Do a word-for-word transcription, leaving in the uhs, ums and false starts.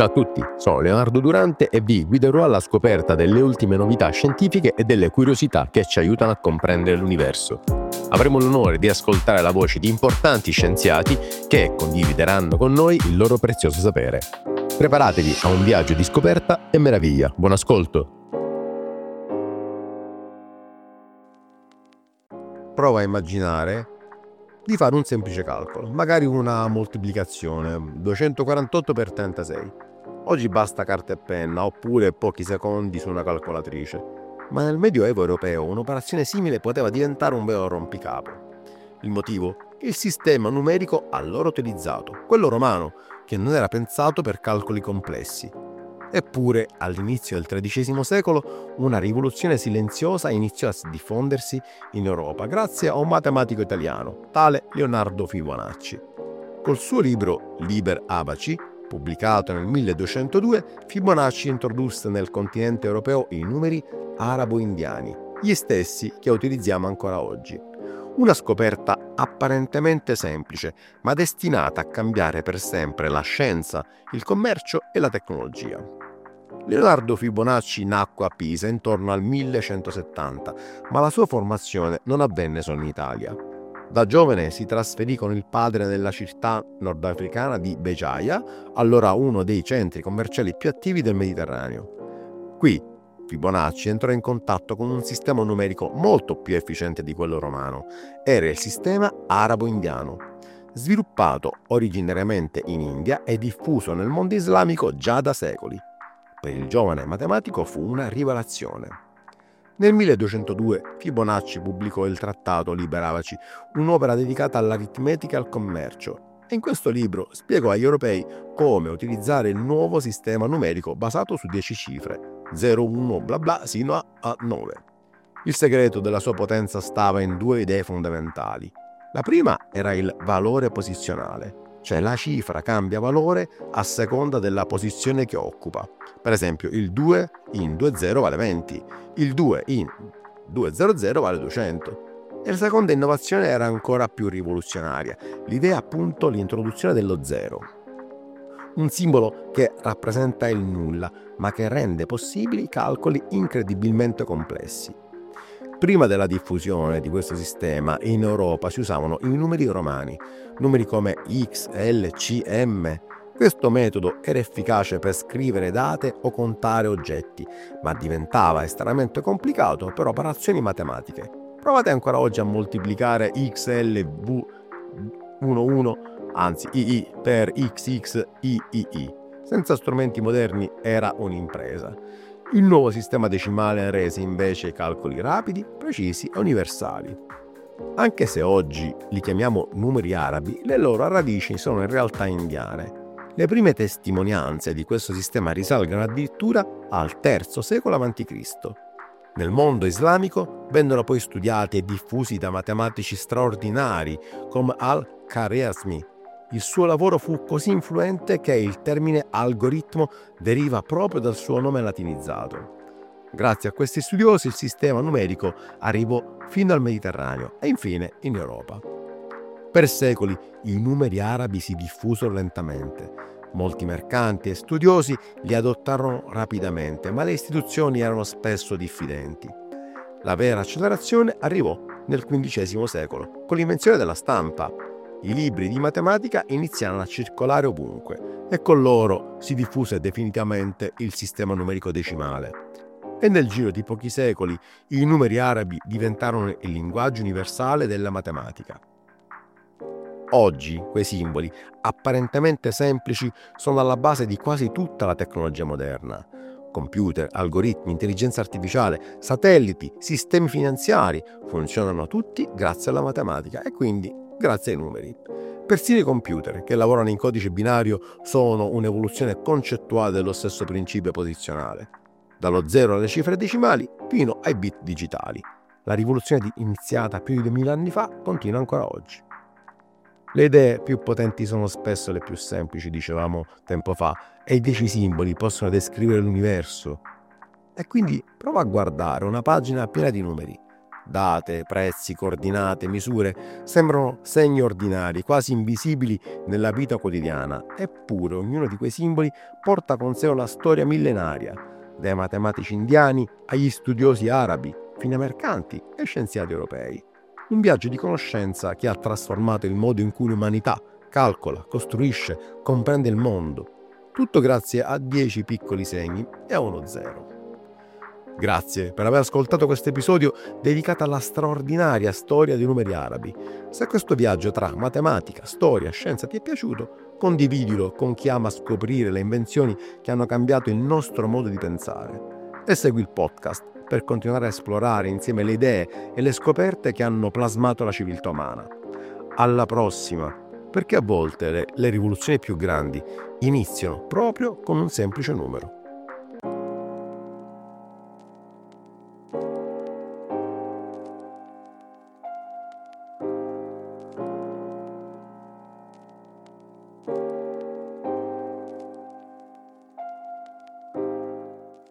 Ciao a tutti, sono Leonardo Durante e vi guiderò alla scoperta delle ultime novità scientifiche e delle curiosità che ci aiutano a comprendere l'universo. Avremo l'onore di ascoltare la voce di importanti scienziati che condivideranno con noi il loro prezioso sapere. Preparatevi a un viaggio di scoperta e meraviglia. Buon ascolto! Prova a immaginare di fare un semplice calcolo, magari una moltiplicazione, duecentoquarantotto per trentasei. Oggi basta carta e penna oppure pochi secondi su una calcolatrice, ma nel Medioevo europeo un'operazione simile poteva diventare un vero rompicapo. Il motivo? Il sistema numerico allora utilizzato, quello romano, che non era pensato per calcoli complessi. Eppure, all'inizio del tredicesimo secolo, una rivoluzione silenziosa iniziò a diffondersi in Europa grazie a un matematico italiano, tale Leonardo Fibonacci. Col suo libro Liber Abaci, pubblicato nel milleduecentodue, Fibonacci introdusse nel continente europeo i numeri arabo-indiani, gli stessi che utilizziamo ancora oggi. Una scoperta apparentemente semplice, ma destinata a cambiare per sempre la scienza, il commercio e la tecnologia. Leonardo Fibonacci nacque a Pisa intorno al millecentosettanta, ma la sua formazione non avvenne solo in Italia. Da giovane si trasferì con il padre nella città nordafricana di Béjaïa, allora uno dei centri commerciali più attivi del Mediterraneo. Qui Fibonacci entrò in contatto con un sistema numerico molto più efficiente di quello romano. Era il sistema arabo-indiano, sviluppato originariamente in India e diffuso nel mondo islamico già da secoli. Per il giovane matematico fu una rivelazione. Nel milleduecentodue Fibonacci pubblicò il trattato Liber Abaci, un'opera dedicata all'aritmetica e al commercio, e in questo libro spiegò agli europei come utilizzare il nuovo sistema numerico basato su dieci cifre, zero, uno, bla bla, sino a, a nove. Il segreto della sua potenza stava in due idee fondamentali. La prima era il valore posizionale, cioè la cifra cambia valore a seconda della posizione che occupa. Per esempio, il due in venti vale venti, il due in duecento vale duecento. E la seconda innovazione era ancora più rivoluzionaria, l'idea appunto l'introduzione dello zero. Un simbolo che rappresenta il nulla, ma che rende possibili calcoli incredibilmente complessi. Prima della diffusione di questo sistema, in Europa si usavano i numeri romani, numeri come X, L, C, M. Questo metodo era efficace per scrivere date o contare oggetti, ma diventava estremamente complicato per operazioni matematiche. Provate ancora oggi a moltiplicare X L V undici, anzi I I, per X X I I I. Senza strumenti moderni era un'impresa. Il nuovo sistema decimale rese invece i calcoli rapidi, precisi e universali. Anche se oggi li chiamiamo numeri arabi, le loro radici sono in realtà indiane. Le prime testimonianze di questo sistema risalgono addirittura al terzo secolo avanti Cristo. Nel mondo islamico vennero poi studiati e diffusi da matematici straordinari come Al-Khwarizmi. Il suo lavoro fu così influente che il termine algoritmo deriva proprio dal suo nome latinizzato. Grazie a questi studiosi il sistema numerico arrivò fino al Mediterraneo e infine in Europa. Per secoli i numeri arabi si diffusero lentamente. Molti mercanti e studiosi li adottarono rapidamente, ma le istituzioni erano spesso diffidenti. La vera accelerazione arrivò nel quindicesimo secolo, con l'invenzione della stampa. I libri di matematica iniziarono a circolare ovunque e con loro si diffuse definitivamente il sistema numerico decimale. E nel giro di pochi secoli i numeri arabi diventarono il linguaggio universale della matematica. Oggi quei simboli, apparentemente semplici, sono alla base di quasi tutta la tecnologia moderna. Computer, algoritmi, intelligenza artificiale, satelliti, sistemi finanziari funzionano tutti grazie alla matematica e quindi grazie ai numeri. Persino i computer, che lavorano in codice binario, sono un'evoluzione concettuale dello stesso principio posizionale. Dallo zero alle cifre decimali fino ai bit digitali. La rivoluzione iniziata più di duemila anni fa continua ancora oggi. Le idee più potenti sono spesso le più semplici, dicevamo tempo fa, e i dieci simboli possono descrivere l'universo. E quindi prova a guardare una pagina piena di numeri. Date, prezzi, coordinate, misure sembrano segni ordinari, quasi invisibili nella vita quotidiana, eppure ognuno di quei simboli porta con sé una storia millenaria, dai matematici indiani agli studiosi arabi, fino ai mercanti e scienziati europei. Un viaggio di conoscenza che ha trasformato il modo in cui l'umanità calcola, costruisce, comprende il mondo. Tutto grazie a dieci piccoli segni e a uno zero. Grazie per aver ascoltato questo episodio dedicato alla straordinaria storia dei numeri arabi. Se questo viaggio tra matematica, storia, scienza ti è piaciuto, condividilo con chi ama scoprire le invenzioni che hanno cambiato il nostro modo di pensare. E segui il podcast per continuare a esplorare insieme le idee e le scoperte che hanno plasmato la civiltà umana. Alla prossima, perché a volte le, le rivoluzioni più grandi iniziano proprio con un semplice numero.